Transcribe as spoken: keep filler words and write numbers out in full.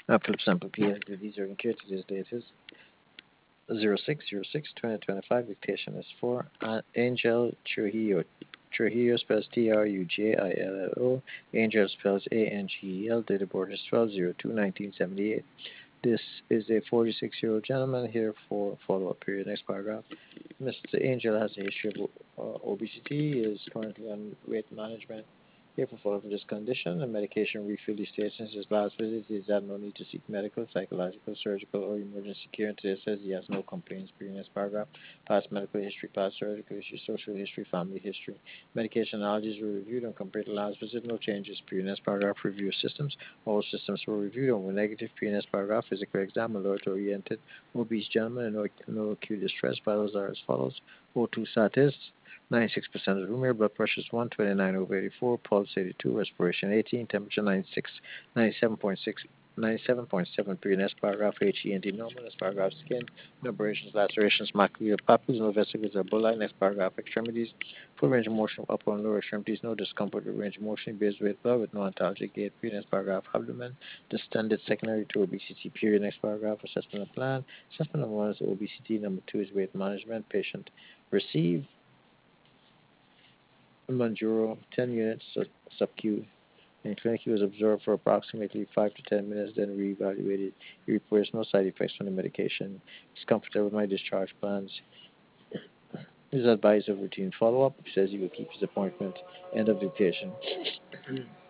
Uh, Philip Sample P H D. These are in care. Today's date is zero six zero six twenty twenty-five. Dictation is for uh, Angel Trujillo. Trujillo spells T R U J I L L O. Angel spells A N G E L. Date of birth is twelve oh two nineteen seventy-eight. This is a forty-six year old gentleman here for follow up period. Next paragraph. Mister Angel has a history of uh, obesity, is currently on weight management. Here for follow-up of this condition, the medication refill he states since his last visit is that no need to seek medical, psychological, surgical, or emergency care. And today says he has no complaints. Previous paragraph, past medical history, past surgical history, social history, family history. Medication allergies were reviewed and compared to last visit. No changes. Previous paragraph, review systems. All systems were reviewed and were negative. Previous paragraph, physical exam, alert oriented obese gentleman, and no, no acute distress. Vitals are as follows: O two status, ninety-six percent of the room air, blood pressure is one twenty-nine over eighty-four, pulse eighty-two, respiration eighteen, temperature ninety-six, ninety-seven point six, ninety-seven point seven three. Next paragraph, H E N D normal. Next paragraph, skin, no abrasions, lacerations, macular papules, no vesicles or bullae. Next paragraph, extremities, full range of motion of upper and lower extremities, no discomfort with range of motion, bears weight blood with no antalgic gait. Next paragraph, abdomen, distended secondary to obesity. Period. Next paragraph, assessment of plan. Assessment number one is obesity. Number two is weight management. Patient receive Manjaro ten units sub-Q. In clinic, he was observed for approximately five to ten minutes, then reevaluated. He reports no side effects from the medication. He's comfortable with my discharge plans. He's advised of routine follow-up. He says he will keep his appointment. End of dictation.